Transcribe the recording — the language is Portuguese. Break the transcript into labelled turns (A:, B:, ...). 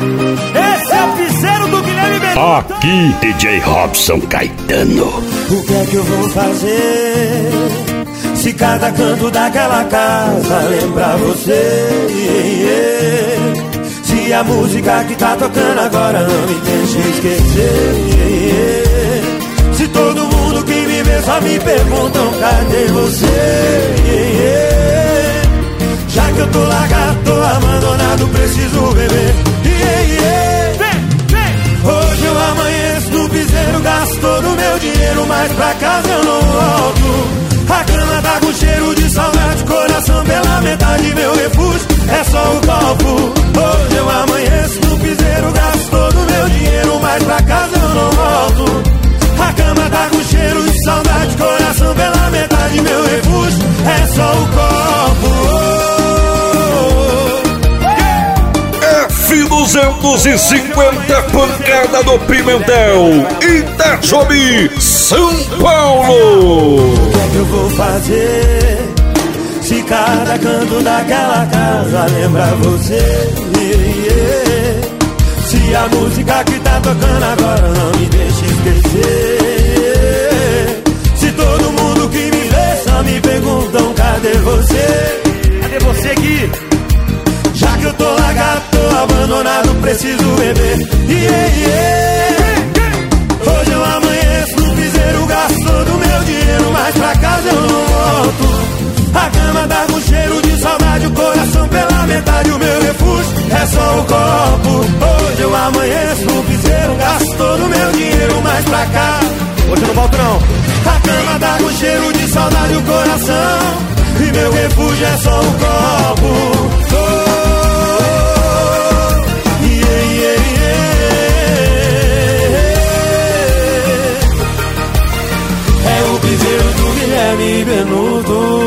A: Esse é o piseiro do Guilherme Benuto.
B: Aqui, DJ Robson Caetano.
A: O que é que eu vou fazer se cada canto daquela casa lembrar você? Se a música que tá tocando agora não me deixa esquecer. Se todo mundo que me vê só me perguntam cadê você? Já que eu tô largado, tô abandonado, preciso beber. Hoje eu amanheço no piseiro, gasto todo o meu dinheiro, mas pra casa eu não volto. A cama tá com cheiro de saudade, coração pela metade, meu refúgio é só o copo. Hoje eu amanheço no piseiro, gasto todo o meu dinheiro, mas pra casa eu não volto. A cama tá com cheiro de saudade, coração pela metade, meu refúgio é só o copo.
B: F250 pancada do Pimentel, Itajobi, São Paulo.
A: O que é que eu vou fazer se cada canto daquela casa lembra você? Se a música que tá tocando agora não me deixa esquecer. Se todo mundo que me vê só me perguntam cadê você? Cadê você, Gui? Já que eu tô largado, tô abandonado, preciso beber. Hoje eu amanheço no piseiro, gasto todo o meu dinheiro, mas pra casa eu não volto. A cama tá com cheiro de saudade, o coração pela metade, o meu refúgio é só o copo. Hoje eu amanheço no piseiro, gasto todo o meu dinheiro, mas pra cá hoje eu não volto não. A cama tá com cheiro de saudade, o coração, e meu refúgio é só o copo. É o piseiro do Guilherme Benuto.